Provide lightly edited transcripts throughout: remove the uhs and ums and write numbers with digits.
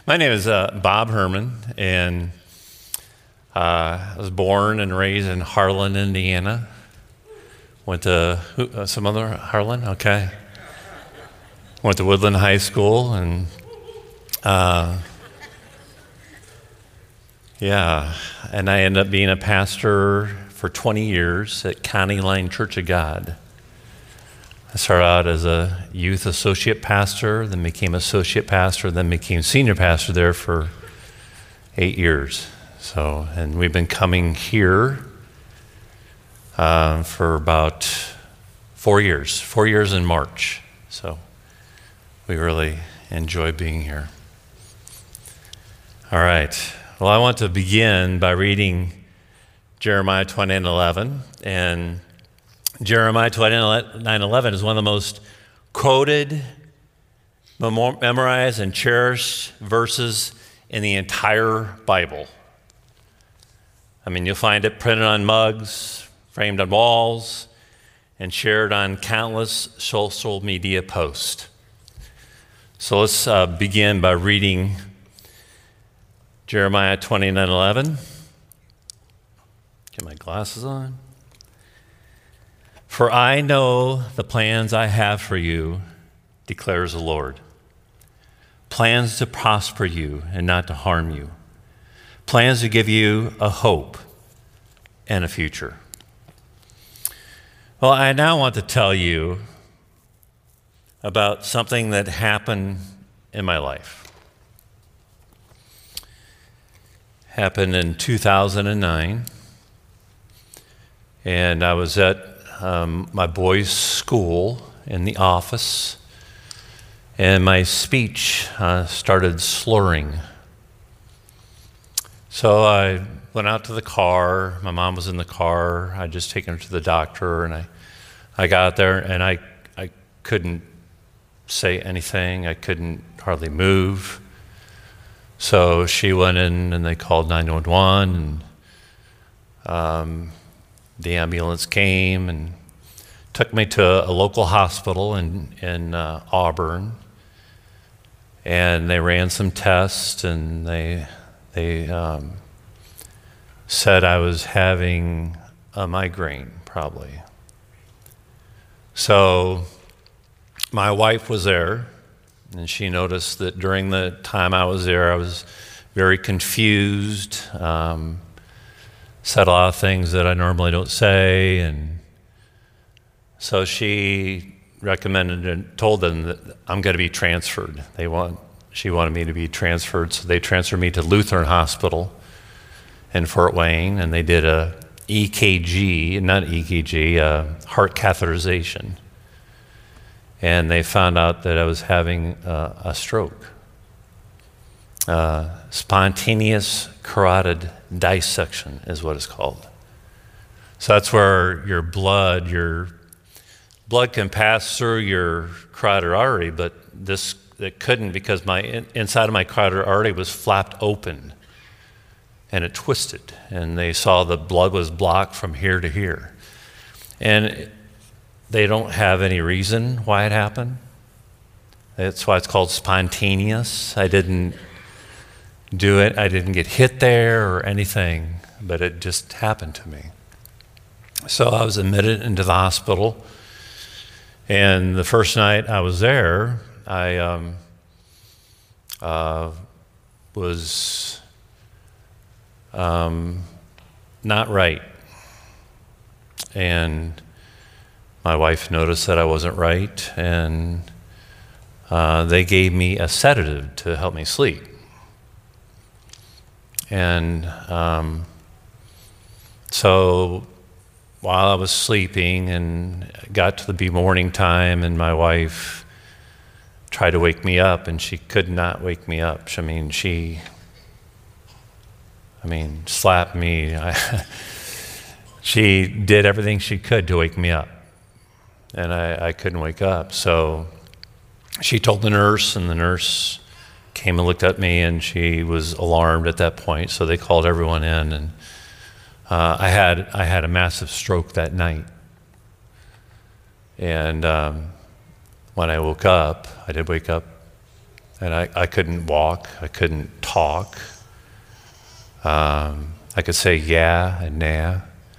My name is Bob Herman, and I was born and raised in Harlan, Indiana. Went to some other Harlan, okay. Went to Woodland High School, and and I ended up being a pastor for 20 years at County Line Church of God. I started out as a youth associate pastor, then became associate pastor, then became senior pastor there for 8 years. And we've been coming here for about 4 years, 4 years in March. So we really enjoy being here. All right. Well, I want to begin by reading Jeremiah 29:11, and Jeremiah 29:11 is one of the most quoted, memorized, and cherished verses in the entire Bible. I mean, you'll find it printed on mugs, framed on walls, and shared on countless social media posts. So let's begin by reading Jeremiah 29:11. Get my glasses on. For I know the plans I have for you, declares the Lord. Plans to prosper you and not to harm you. Plans to give you a hope and a future. Well, I now want to tell you about something that happened in my life. Happened in 2009, and I was at my boys' school in the office, and my speech started slurring. So I went out to the car. My mom was in the car. I'd just taken her to the doctor, and I got there, and I couldn't say anything. I couldn't hardly move. So she went in, and they called 911, and the ambulance came and took me to a local hospital in Auburn, and they ran some tests, and they said I was having a migraine, probably. So my wife was there, and she noticed that during the time I was there, I was very confused, said a lot of things that I normally don't say, and so she recommended and told them that I'm going to be transferred. She wanted me to be transferred, so they transferred me to Lutheran Hospital in Fort Wayne, and they did a heart catheterization, and they found out that I was having a stroke. Spontaneous carotid dissection is what it's called. So that's where your blood can pass through your carotid artery, but it couldn't because inside of my carotid artery was flapped open, and it twisted, and they saw the blood was blocked from here to here. And they don't have any reason why it happened. That's why it's called spontaneous. I didn't do it. I didn't get hit there or anything, but it just happened to me. So I was admitted into the hospital, and the first night I was there, I was not right, and my wife noticed that I wasn't right, and they gave me a sedative to help me sleep. And so while I was sleeping and got to the morning time, and my wife tried to wake me up, and she could not wake me up. She slapped me. She did everything she could to wake me up, and I couldn't wake up. So she told the nurse, and the nurse came and looked at me, and she was alarmed at that point, so they called everyone in, and I had a massive stroke that night. And when I woke up, I did wake up And I couldn't walk. I couldn't talk. I could say yeah and nah.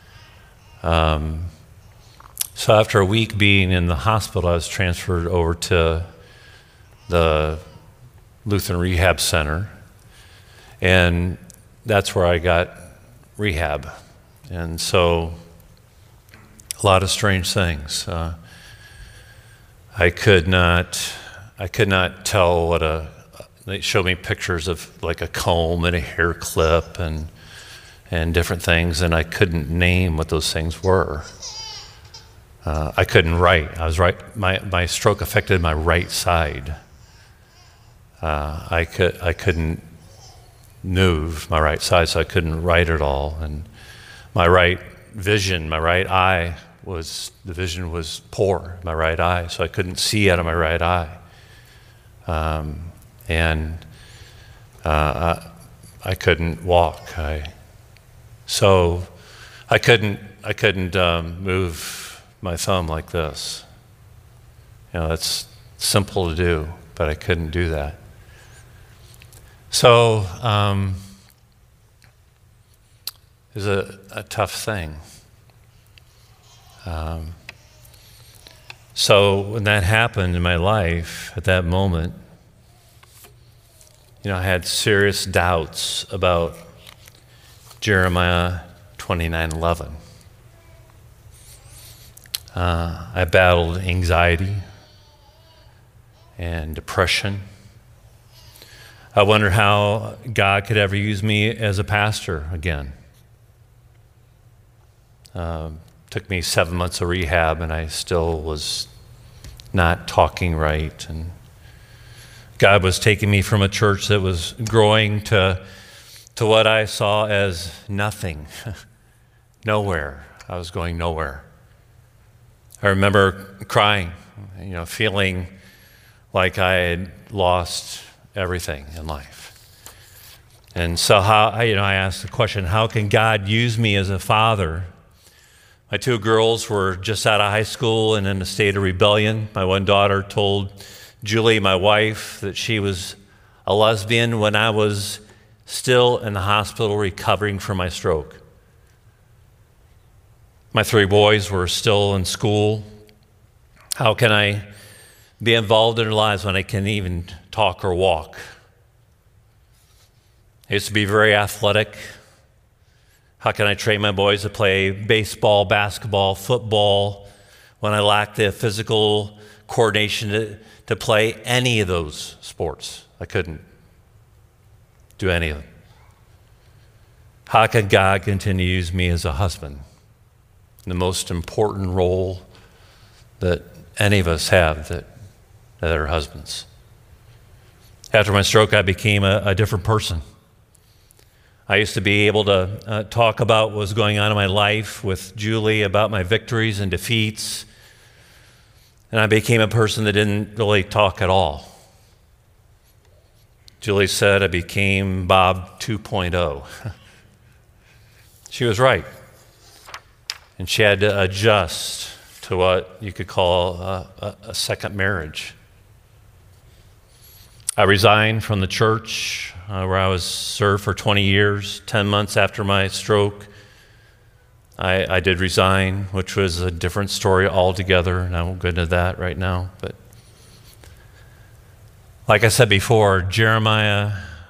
So after a week being in the hospital, I was transferred over to the Lutheran Rehab Center. And that's where I got rehab. And so a lot of strange things. I could not tell what they showed me pictures of like a comb and a hair clip and different things, and I couldn't name what those things were. I couldn't write. I was right. My stroke affected my right side. I couldn't move my right side, so I couldn't write at all. And my right vision, my right eye the vision was poor, my right eye, so I couldn't see out of my right eye. And I couldn't walk. So I couldn't move my thumb like this. You know, that's simple to do, but I couldn't do that. So it was a tough thing. So when that happened in my life, at that moment, I had serious doubts about Jeremiah 29:11. I battled anxiety and depression. I wondered how God could ever use me as a pastor again. Took me 7 months of rehab, and I still was not talking right. And God was taking me from a church that was growing to what I saw as nothing, nowhere. I was going nowhere. I remember crying, feeling like I had lost everything in life. And so I asked the question, how can God use me as a father? My two girls were just out of high school and in a state of rebellion. My one daughter told Julie, my wife, that she was a lesbian when I was still in the hospital recovering from my stroke. My three boys were still in school. How can I be involved in their lives when I can't even talk or walk? I used to be very athletic. How can I train my boys to play baseball, basketball, football when I lack the physical coordination to play any of those sports? I couldn't do any of them. How can God continue to use me as a husband? The most important role that any of us have that are husbands. After my stroke, I became a different person. I used to be able to talk about what was going on in my life with Julie, about my victories and defeats. And I became a person that didn't really talk at all. Julie said I became Bob 2.0. She was right. And she had to adjust to what you could call a second marriage. I resigned from the church where I was served for 20 years. 10 months after my stroke, I did resign, which was a different story altogether, and I won't go into that right now. But like I said before, Jeremiah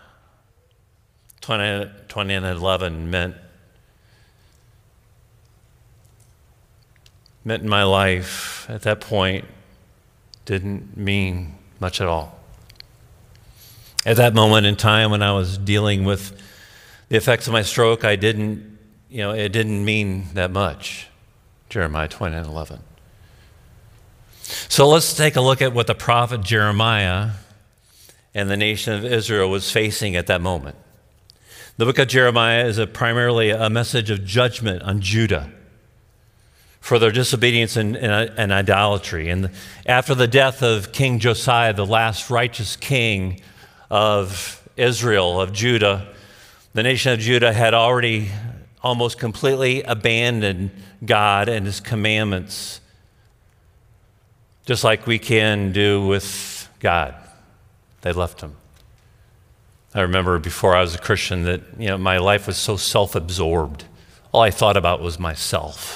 20:11 meant in my life at that point didn't mean much at all. At that moment in time when I was dealing with the effects of my stroke, it didn't mean that much, Jeremiah 20:11. So let's take a look at what the prophet Jeremiah and the nation of Israel was facing at that moment. The book of Jeremiah is primarily a message of judgment on Judah for their disobedience and idolatry. And after the death of King Josiah, the last righteous king of Israel, of Judah, the nation of Judah had already almost completely abandoned God and his commandments, just like we can do with God. They left him. I remember before I was a Christian that, my life was so self-absorbed. All I thought about was myself.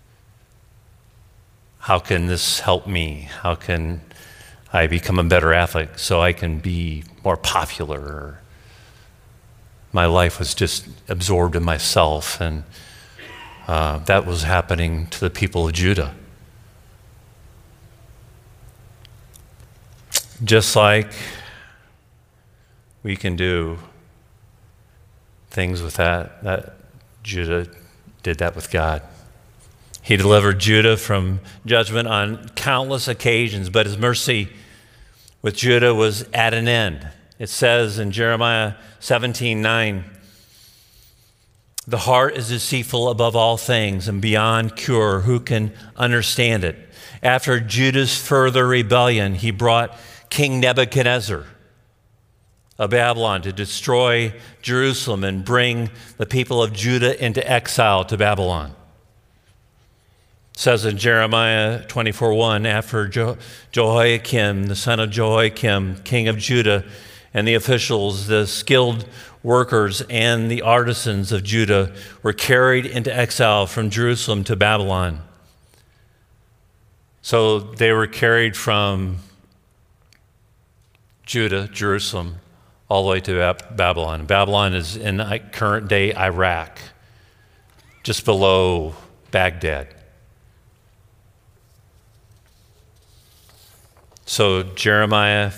How can this help me? How can I become a better athlete so I can be more popular? My life was just absorbed in myself, and that was happening to the people of Judah. Just like we can do things with that Judah did that with God. He delivered Judah from judgment on countless occasions, but his mercy with Judah was at an end. It says in Jeremiah 17:9, "The heart is deceitful above all things and beyond cure. Who can understand it?" After Judah's further rebellion, he brought King Nebuchadnezzar of Babylon to destroy Jerusalem and bring the people of Judah into exile to Babylon. It says in Jeremiah 24:1, after Jehoiakim, the son of Jehoiakim, king of Judah, and the officials, the skilled workers, and the artisans of Judah were carried into exile from Jerusalem to Babylon. So they were carried from Judah, Jerusalem, all the way to Babylon. Babylon is in current-day Iraq, just below Baghdad. So Jeremiah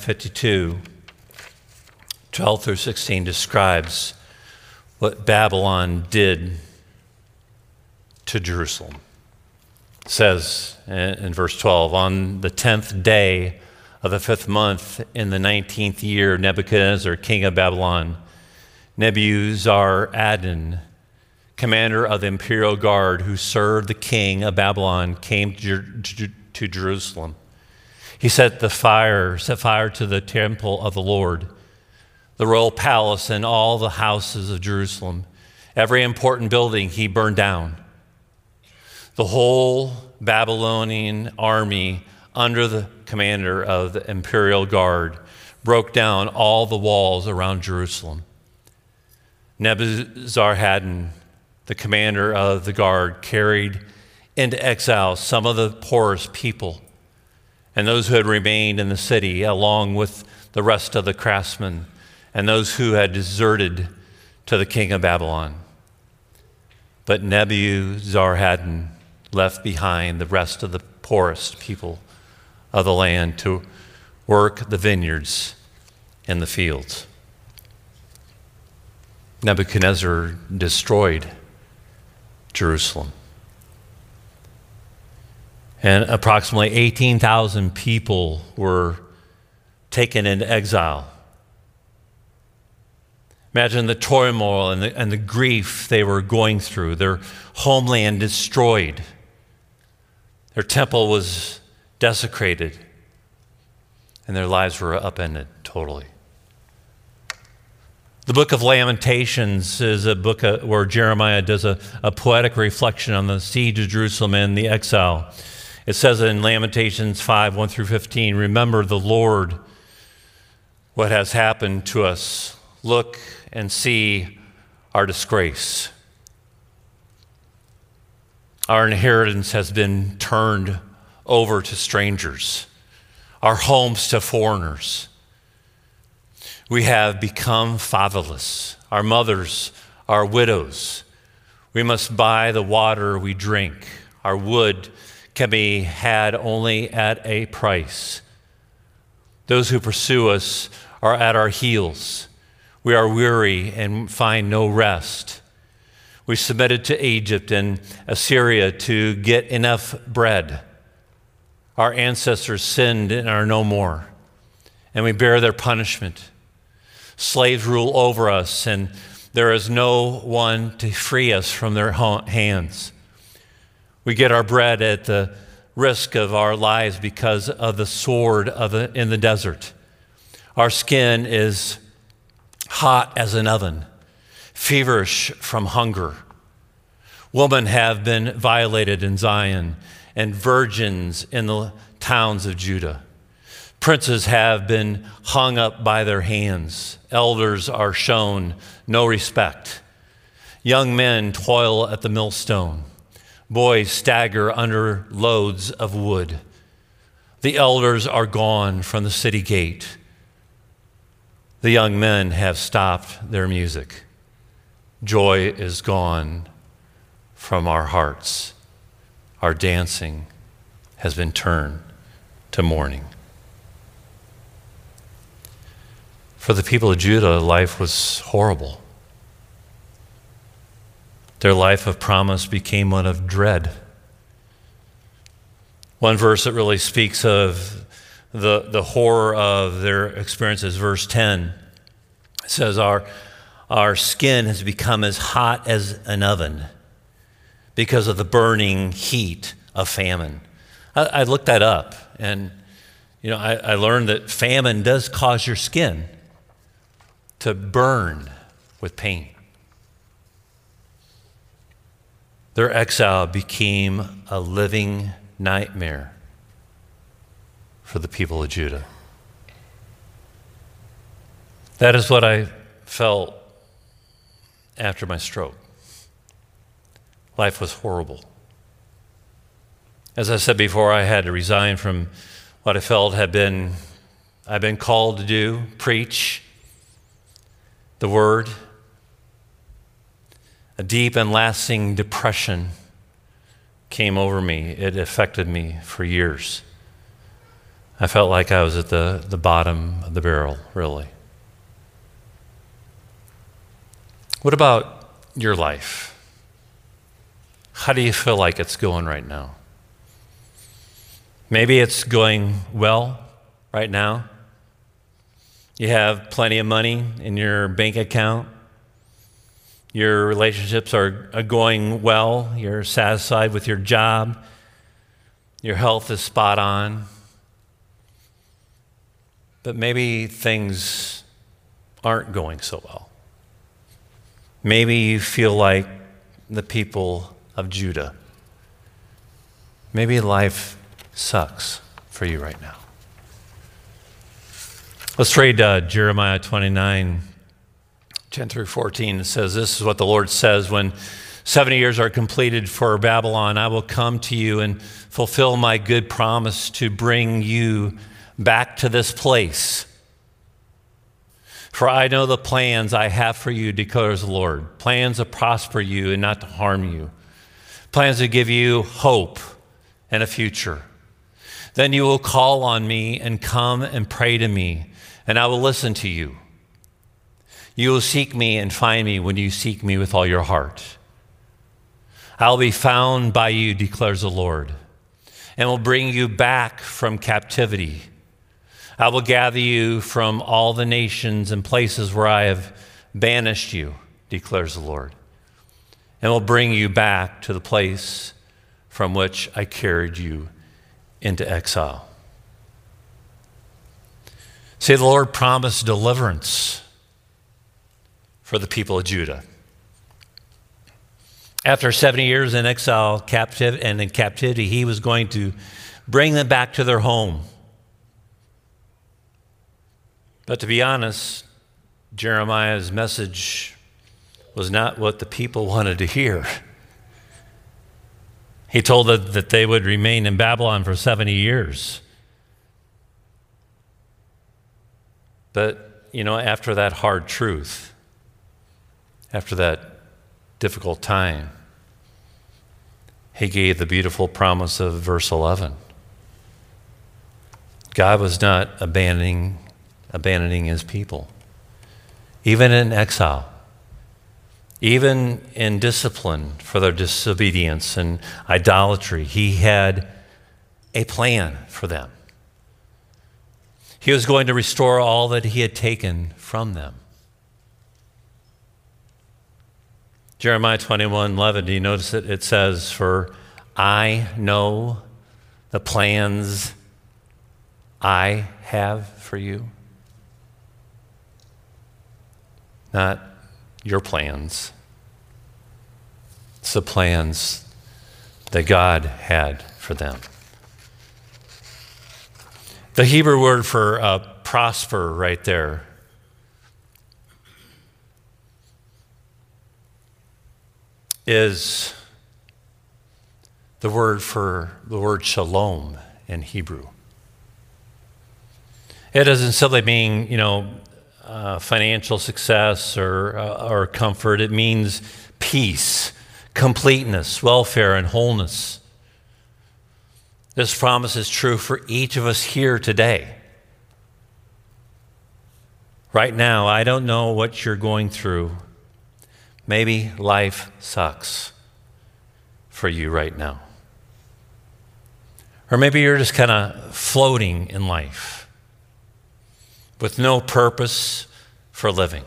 52:12-16 describes what Babylon did to Jerusalem. It says in verse 12, "On the 10th day of the 5th month in the 19th year, Nebuchadnezzar, king of Babylon, Nebuzaradan, commander of the imperial guard who served the king of Babylon, came to Jerusalem. He set fire to the temple of the Lord, the royal palace, and all the houses of Jerusalem. Every important building he burned down. The whole Babylonian army, under the commander of the imperial guard, broke down all the walls around Jerusalem. Nebuzaradan, the commander of the guard, carried into exile some of the poorest people and those who had remained in the city, along with the rest of the craftsmen and those who had deserted to the king of Babylon. But Nebuzaradan left behind the rest of the poorest people of the land to work the vineyards and the fields." Nebuchadnezzar destroyed Jerusalem. And approximately 18,000 people were taken into exile. Imagine the turmoil and the grief they were going through. Their homeland destroyed. Their temple was desecrated. And their lives were upended totally. The book of Lamentations is a book where Jeremiah does a poetic reflection on the siege of Jerusalem and the exile. It says in Lamentations 5:1-15, "Remember the Lord, what has happened to us. Look and see our disgrace. Our inheritance has been turned over to strangers, our homes to foreigners. We have become fatherless. Our mothers are widows. We must buy the water we drink. Our wood can be had only at a price. Those who pursue us are at our heels. We are weary and find no rest. We submitted to Egypt and Assyria to get enough bread. Our ancestors sinned and are no more, and we bear their punishment. Slaves rule over us, and there is no one to free us from their hands. We get our bread at the risk of our lives because of the sword in the desert. Our skin is hot as an oven, feverish from hunger. Women have been violated in Zion, and virgins in the towns of Judah. Princes have been hung up by their hands. Elders are shown no respect. Young men toil at the millstone. Boys stagger under loads of wood. The elders are gone from the city gate. The young men have stopped their music. Joy is gone from our hearts. Our dancing has been turned to mourning. For the people of Judah, life was horrible. Their life of promise became one of dread. One verse that really speaks of the horror of their experiences, verse 10, says, our skin has become as hot as an oven because of the burning heat of famine. I looked that up, and I learned that famine does cause your skin to burn with pain. Their exile became a living nightmare for the people of Judah. That is what I felt after my stroke. Life was horrible. As I said before, I had to resign from what I felt I've been called to do, preach the word. A deep and lasting depression came over me. It affected me for years. I felt like I was at the bottom of the barrel, really. What about your life? How do you feel like it's going right now? Maybe it's going well right now. You have plenty of money in your bank account. Your relationships are going well. You're satisfied with your job. Your health is spot on. But maybe things aren't going so well. Maybe you feel like the people of Judah. Maybe life sucks for you right now. Let's read Jeremiah 29, 10 through 14. It says, this is what the Lord says, when 70 years are completed for Babylon, I will come to you and fulfill my good promise to bring you back to this place. For I know the plans I have for you, declares the Lord, plans to prosper you and not to harm you, plans to give you hope and a future. Then you will call on me and come and pray to me, and I will listen to you. You will seek me and find me when you seek me with all your heart. I'll be found by you, declares the Lord, and will bring you back from captivity. I will gather you from all the nations and places where I have banished you, declares the Lord, and will bring you back to the place from which I carried you into exile. See, the Lord promised deliverance for the people of Judah. After 70 years in exile and in captivity, he was going to bring them back to their home. But to be honest, Jeremiah's message was not what the people wanted to hear. He told them that they would remain in Babylon for 70 years. But, after that hard truth, after that difficult time, he gave the beautiful promise of verse 11. God was not abandoning his people, even in exile, even in discipline for their disobedience and idolatry. He had a plan for them. He was going to restore all that he had taken from them. Jeremiah 21:11, do you notice it? It says, for I know the plans I have for you. Not your plans. It's the plans that God had for them. The Hebrew word for prosper right there is the word shalom in Hebrew. It doesn't simply mean, financial success or comfort. It means peace, completeness, welfare, and wholeness. This promise is true for each of us here today. Right now, I don't know what you're going through. Maybe life sucks for you right now. Or maybe you're just kind of floating in life with no purpose for living.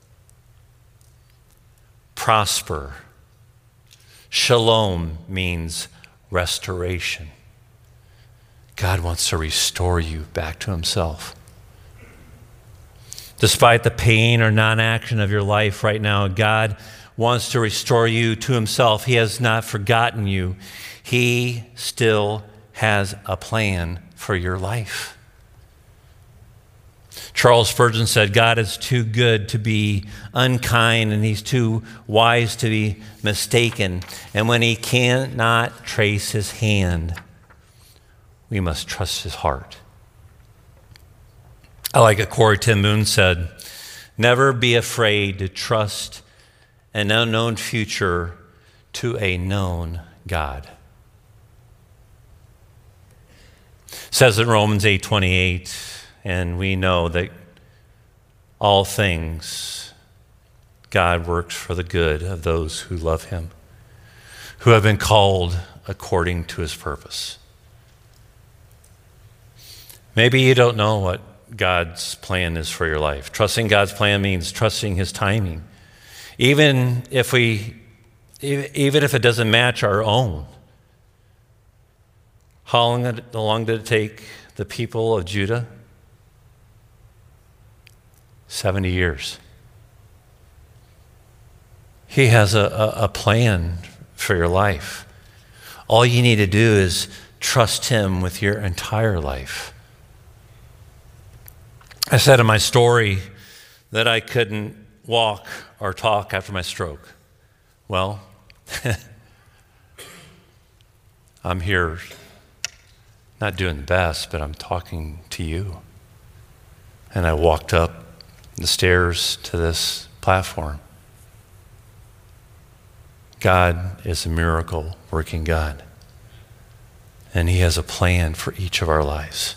Prosper. Shalom means restoration. God wants to restore you back to himself. Despite the pain or non-action of your life right now, God wants to restore you to himself. He has not forgotten you. He still has a plan for your life. Charles Spurgeon said, God is too good to be unkind, and he's too wise to be mistaken. And when he cannot trace his hand, we must trust his heart. I like it. Corrie ten Boom said, never be afraid to trust an unknown future to a known God. It says in Romans 8:28, and we know that all things God works for the good of those who love him, who have been called according to his purpose. Maybe you don't know what God's plan is for your life. Trusting God's plan means trusting his timing. Even if it doesn't match our own. How long did it take the people of Judah? 70 years. He has a plan for your life. All you need to do is trust him with your entire life. I said in my story that I couldn't walk or talk after my stroke. Well, I'm here not doing the best, but I'm talking to you. And I walked up the stairs to this platform. God is a miracle working God. And he has a plan for each of our lives.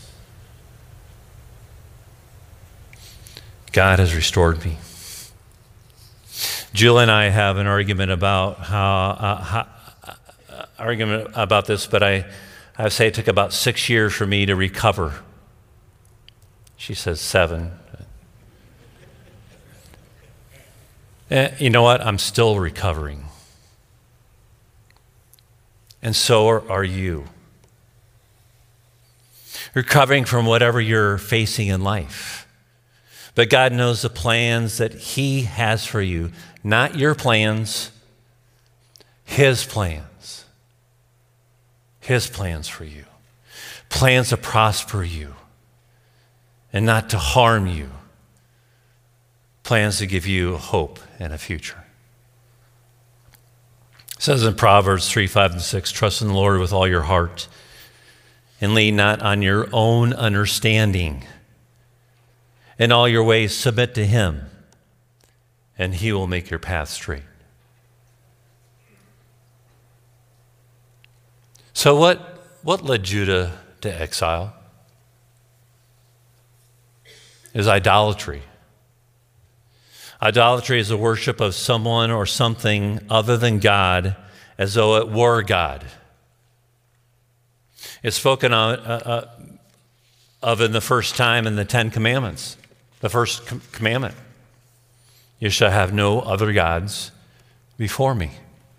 God has restored me. Jill and I have an argument about this, but I say it took about 6 years for me to recover. She says 7. You know what? I'm still recovering. And so are you. Recovering from whatever you're facing in life. But God knows the plans that he has for you. Not your plans, his plans. His plans for you. Plans to prosper you and not to harm you. Plans to give you hope and a future. It says in Proverbs 3:5-6, trust in the Lord with all your heart and lean not on your own understanding. In all your ways submit to him, and he will make your path straight. So what led Judah to exile? Is idolatry. Idolatry is the worship of someone or something other than God, as though it were God. It's spoken of in the first time in the Ten Commandments. The first commandment, you shall have no other gods before me.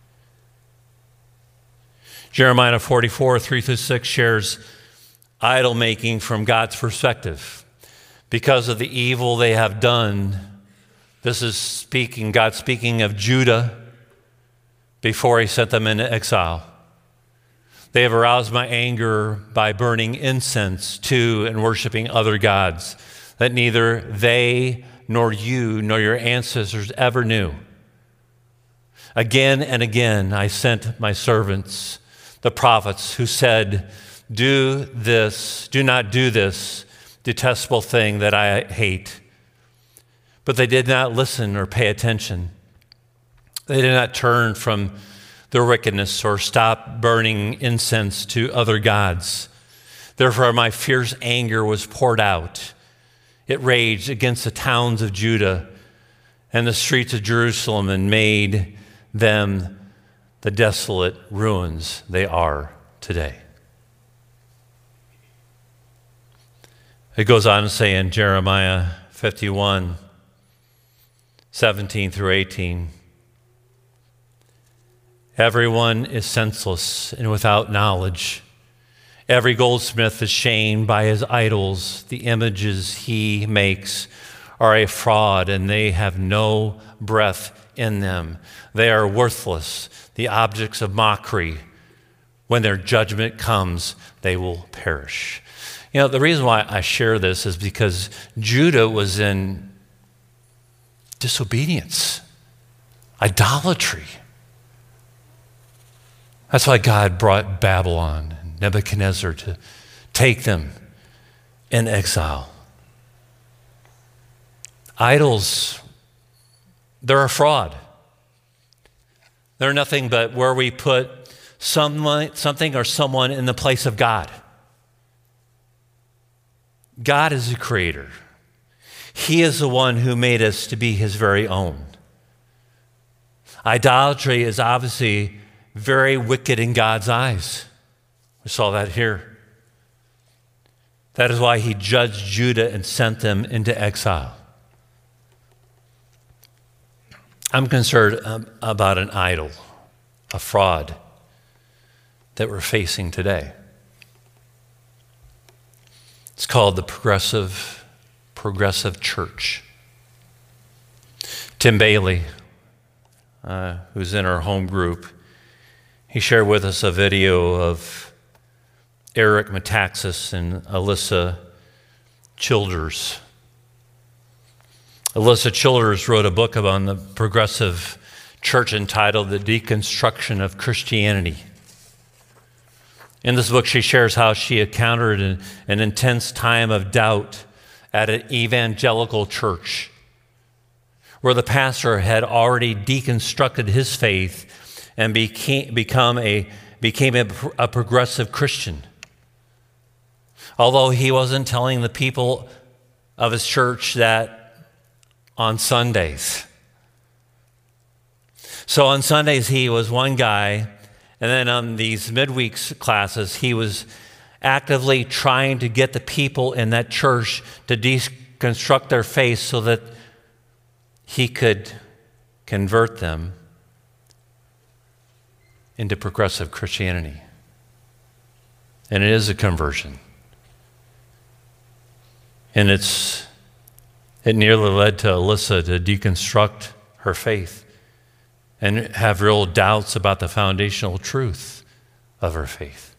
Jeremiah 44:3-6 shares idol making from God's perspective. Because of the evil they have done, this is God speaking of Judah before he sent them into exile. They have aroused my anger by burning incense to and worshiping other gods that neither they nor you nor your ancestors ever knew. Again and again I sent my servants, the prophets, who said, do not do this detestable thing that I hate. But they did not listen or pay attention. They did not turn from their wickedness or stop burning incense to other gods. Therefore, my fierce anger was poured out. It raged against the towns of Judah and the streets of Jerusalem and made them the desolate ruins they are today. It goes on to say in Jeremiah 51, 17 through 18, everyone is senseless and without knowledge. Every goldsmith is shamed by his idols. The images he makes are a fraud, and they have no breath in them. They are worthless, the objects of mockery. When their judgment comes, they will perish. You know, the reason why I share this is because Judah was in disobedience, idolatry. That's why God brought Babylon and Nebuchadnezzar to take them in exile. Idols, they're a fraud. They're nothing but where we put something or someone in the place of God. God is the creator. He is the one who made us to be his very own. Idolatry is obviously very wicked in God's eyes. We saw that here. That is why he judged Judah and sent them into exile. I'm concerned about an idol, a fraud that we're facing today. It's called the Progressive Church. Tim Bailey, who's in our home group, he shared with us a video of Eric Metaxas and Alyssa Childers. Alyssa Childers wrote a book about the progressive church entitled The Deconstruction of Christianity. In this book, she shares how she encountered an intense time of doubt at an evangelical church where the pastor had already deconstructed his faith and became a progressive Christian. Although he wasn't telling the people of his church that on Sundays. So on Sundays, he was one guy, and then on these midweek classes, he was actively trying to get the people in that church to deconstruct their faith so that he could convert them into progressive Christianity. And it is a conversion. And it nearly led to Alyssa to deconstruct her faith and have real doubts about the foundational truth of her faith.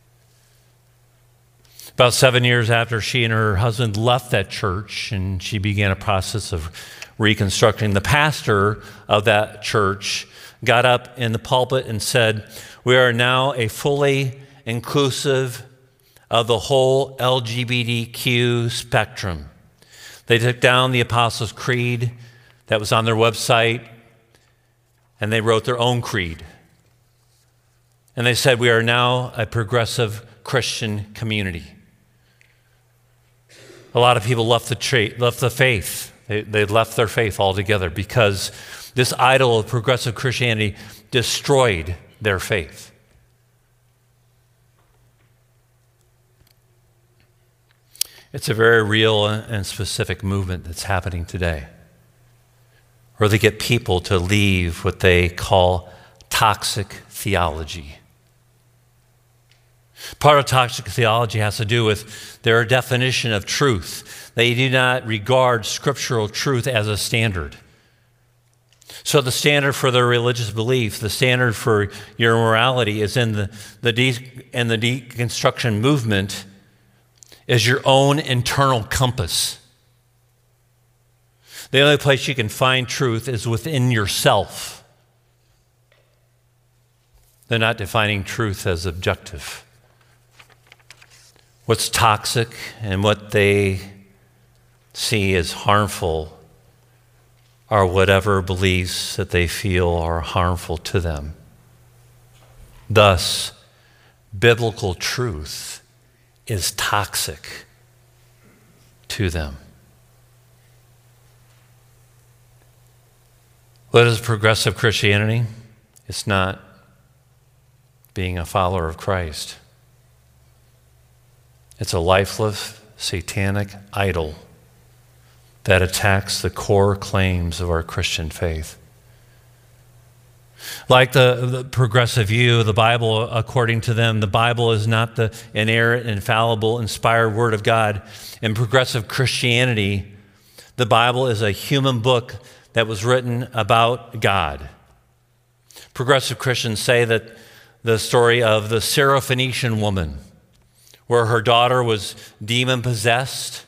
About 7 years after she and her husband left that church and she began a process of reconstructing, the pastor of that church got up in the pulpit and said, "We are now a fully inclusive of the whole LGBTQ spectrum." They took down the Apostles' Creed that was on their website, and they wrote their own creed. And they said, "We are now a progressive Christian community." A lot of people left the faith. They left their faith altogether because this idol of progressive Christianity destroyed their faith. It's a very real and specific movement that's happening today, where they get people to leave what they call toxic theology. Part of toxic theology has to do with their definition of truth. They do not regard scriptural truth as a standard. So the standard for their religious belief, the standard for your morality is in the deconstruction movement is your own internal compass. The only place you can find truth is within yourself. They're not defining truth as objective. What's toxic and what they see as harmful are whatever beliefs that they feel are harmful to them. Thus, biblical truth is toxic to them. What is progressive Christianity? It's not being a follower of Christ. It's a lifeless, satanic idol that attacks the core claims of our Christian faith. Like the progressive view of the Bible, according to them, the Bible is not the inerrant, infallible, inspired Word of God. In progressive Christianity, the Bible is a human book that was written about God. Progressive Christians say that the story of the Syrophoenician woman, where her daughter was demon-possessed,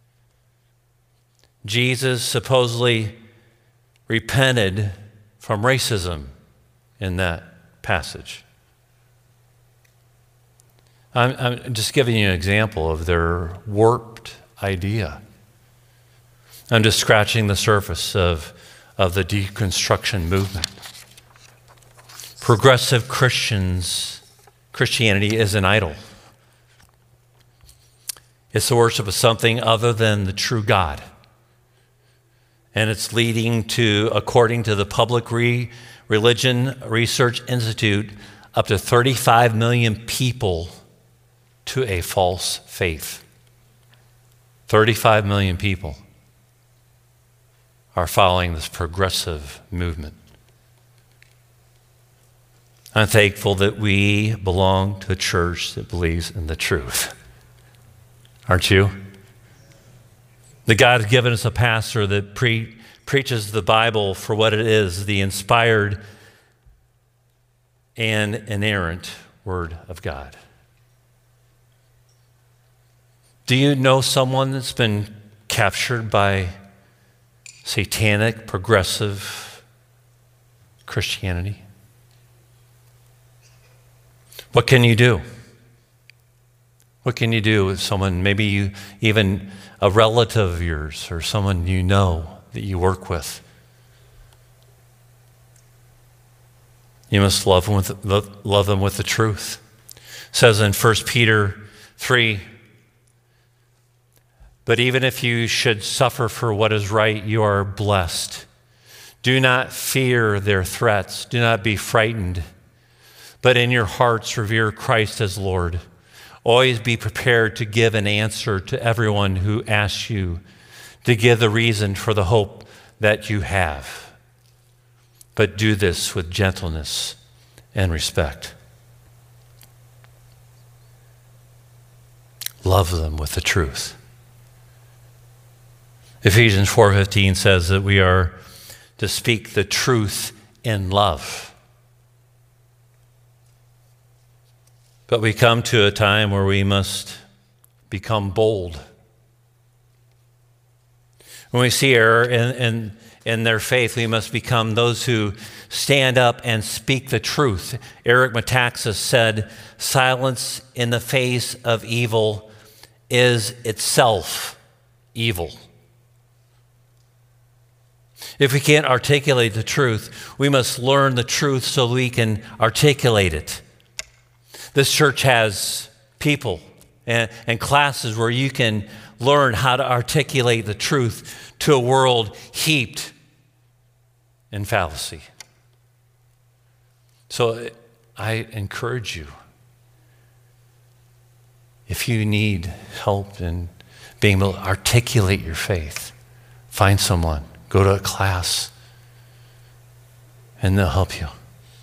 Jesus supposedly repented from racism in that passage. I'm just giving you an example of their warped idea. I'm just scratching the surface of the deconstruction movement. Progressive Christianity is an idol. It's the worship of something other than the true God. And it's leading to, according to the Public Religion Research Institute, up to 35 million people to a false faith. 35 million people are following this progressive movement. I'm thankful that we belong to a church that believes in the truth. Aren't you? That God has given us a pastor that preaches the Bible for what it is, the inspired and inerrant Word of God. Do you know someone that's been captured by satanic, progressive Christianity? What can you do? What can you do with someone, maybe even a relative of yours or someone you know that you work with? You must love them with the truth. It says in 1 Peter 3, but even if you should suffer for what is right, you are blessed. Do not fear their threats. Do not be frightened. But in your hearts revere Christ as Lord. Always be prepared to give an answer to everyone who asks you to give the reason for the hope that you have. But do this with gentleness and respect. Love them with the truth. Ephesians 4:15 says that we are to speak the truth in love. But we come to a time where we must become bold. When we see error in their faith, we must become those who stand up and speak the truth. Eric Metaxas said, silence in the face of evil is itself evil. If we can't articulate the truth, we must learn the truth so we can articulate it. This church has people and classes where you can learn how to articulate the truth to a world heaped in fallacy. So I encourage you, if you need help in being able to articulate your faith, find someone, go to a class, and they'll help you.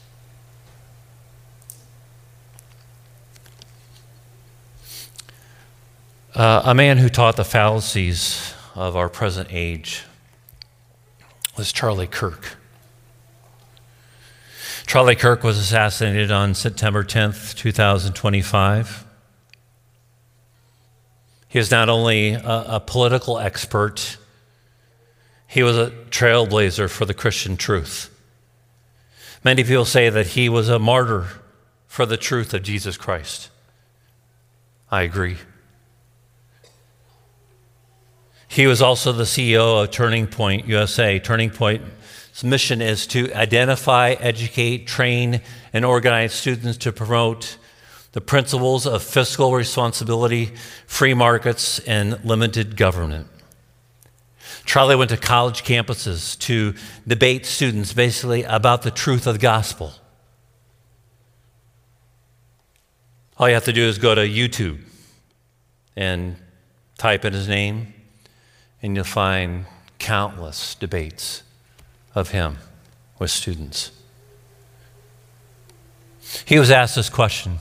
A man who taught the fallacies of our present age was Charlie Kirk. Charlie Kirk was assassinated on September 10th, 2025. He was not only a political expert, he was a trailblazer for the Christian truth. Many people say that he was a martyr for the truth of Jesus Christ. I agree. He was also the CEO of Turning Point USA. Turning Point's mission is to identify, educate, train, and organize students to promote the principles of fiscal responsibility, free markets, and limited government. Charlie went to college campuses to debate students basically about the truth of the gospel. All you have to do is go to YouTube and type in his name, and you'll find countless debates of him with students. He was asked this question: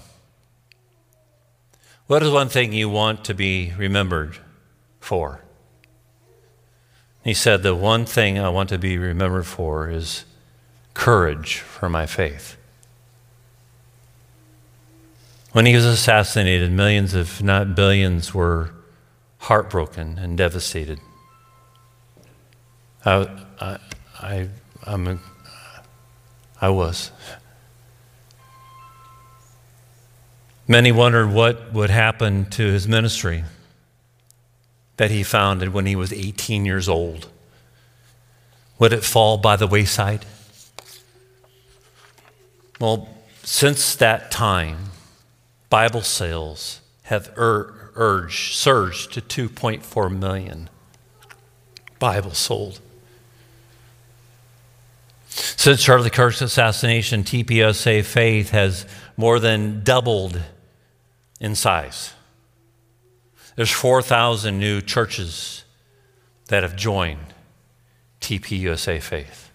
what is one thing you want to be remembered for? He said, the one thing I want to be remembered for is courage for my faith. When he was assassinated, millions, if not billions, were heartbroken and devastated. I was. Many wondered what would happen to his ministry that he founded when he was 18 years old. Would it fall by the wayside? Well, since that time, Bible sales have surged to 2.4 million Bibles sold. Since Charlie Kirk's assassination, TPUSA Faith has more than doubled in size. There's 4,000 new churches that have joined TPUSA Faith.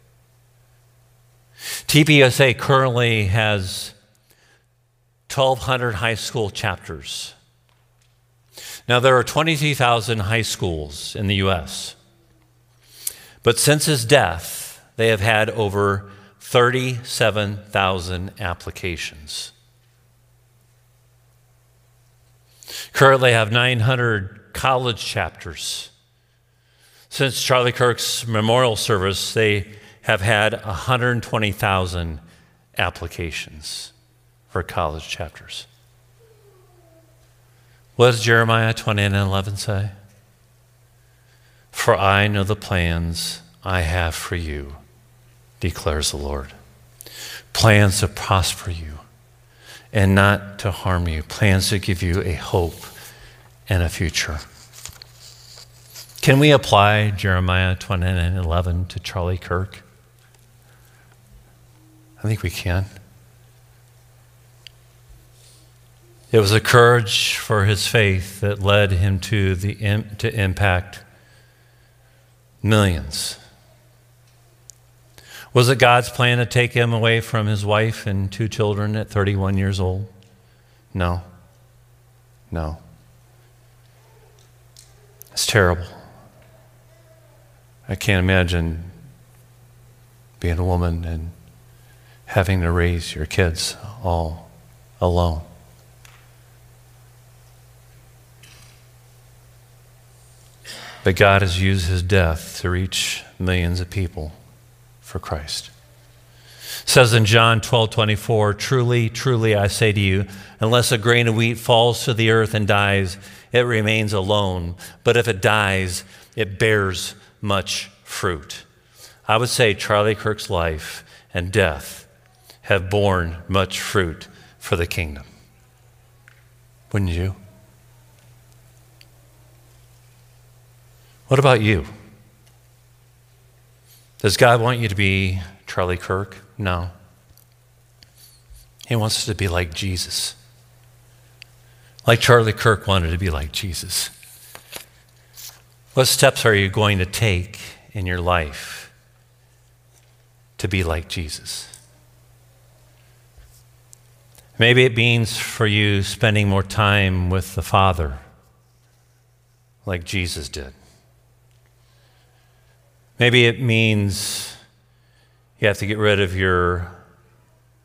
TPUSA currently has 1,200 high school chapters. Now, there are 22,000 high schools in the U.S., but since his death, they have had over 37,000 applications. Currently have 900 college chapters. Since Charlie Kirk's memorial service, they have had 120,000 applications for college chapters. What does Jeremiah 29:11 say? For I know the plans I have for you, declares the Lord. Plans to prosper you and not to harm you. Plans to give you a hope and a future. Can we apply Jeremiah 29:11 to Charlie Kirk? I think we can. It was the courage for his faith that led him to impact millions. Was it God's plan to take him away from his wife and 2 children at 31 years old? No. No. It's terrible. I can't imagine being a woman and having to raise your kids all alone. But God has used his death to reach millions of people for Christ. It says in John 12:24, truly, truly, I say to you, unless a grain of wheat falls to the earth and dies, it remains alone. But if it dies, it bears much fruit. I would say Charlie Kirk's life and death have borne much fruit for the kingdom. Wouldn't you? What about you? Does God want you to be Charlie Kirk? No. He wants us to be like Jesus. Like Charlie Kirk wanted to be like Jesus. What steps are you going to take in your life to be like Jesus? Maybe it means for you spending more time with the Father like Jesus did. Maybe it means you have to get rid of your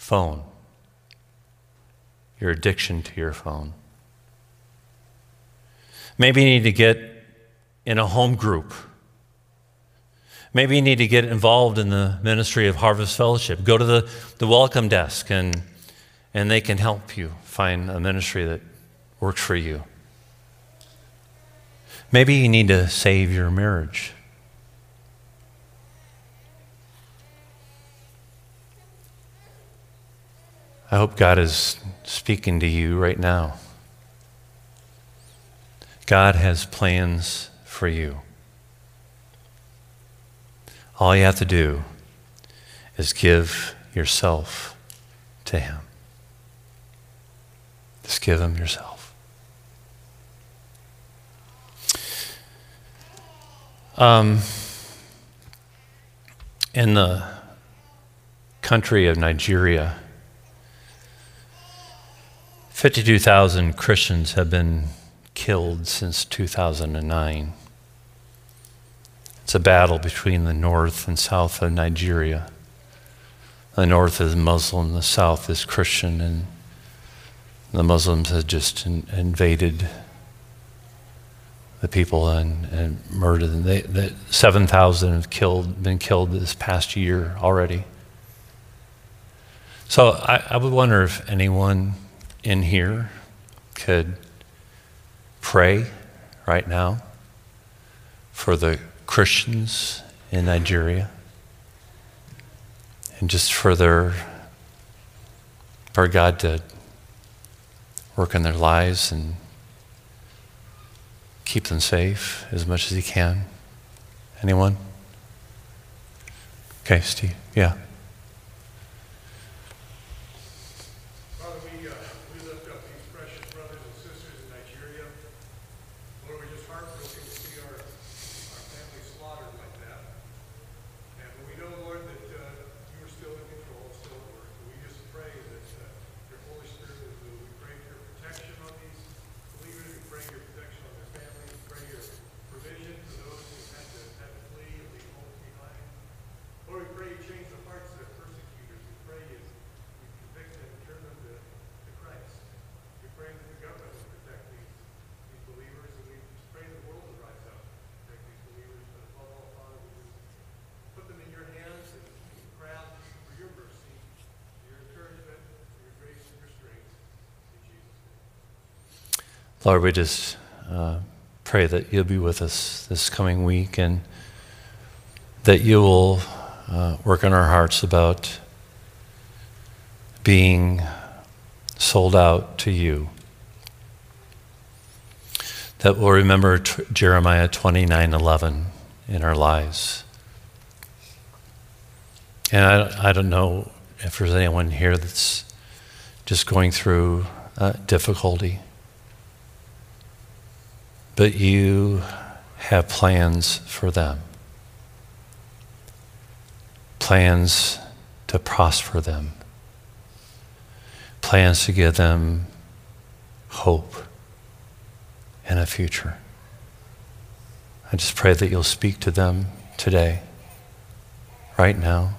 phone, your addiction to your phone. Maybe you need to get in a home group. Maybe you need to get involved in the ministry of Harvest Fellowship. Go to the welcome desk and they can help you find a ministry that works for you. Maybe you need to save your marriage. I hope God is speaking to you right now. God has plans for you. All you have to do is give yourself to Him. Just give Him yourself. In the country of Nigeria, 52,000 Christians have been killed since 2009. It's a battle between the north and south of Nigeria. The north is Muslim, the south is Christian, and the Muslims have just invaded the people and murdered them. 7,000 have been killed this past year already. So I would wonder if anyone in here could pray right now for the Christians in Nigeria and just for God to work in their lives and keep them safe as much as He can. Anyone? Okay, Steve. Yeah. Father, we lift up these precious brothers and sisters in Nigeria. Lord, we're just heartbroken to see our family slaughtered like that. And we know, Lord, that you are still in control, still at work. We just pray that your Holy Spirit would move. We pray for your protection on these believers. We pray your protection on their families. We pray your provision for those who had to flee and leave homes behind. Lord, we pray you change the hearts of their persecutors. We pray you convict them and turn them to Christ. We pray that the government would protect these believers, and we pray the world would rise up and protect these believers. But above all, Father, we just put them in your hands and cry out to you for your mercy, for your encouragement, for your grace and your strength. In Jesus' name. Lord, we just pray that you'll be with us this coming week and that you will work in our hearts about being sold out to you. That we'll remember Jeremiah 29:11 in our lives. And I don't know if there's anyone here that's just going through difficulty. But you have plans for them. Plans to prosper them. Plans to give them hope and a future. I just pray that you'll speak to them today, right now,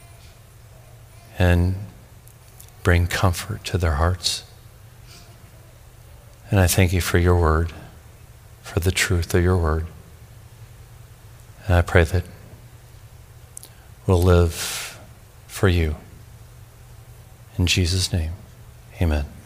and bring comfort to their hearts. And I thank you for your word, for the truth of your word. And I pray that we'll live for you. In Jesus' name, amen.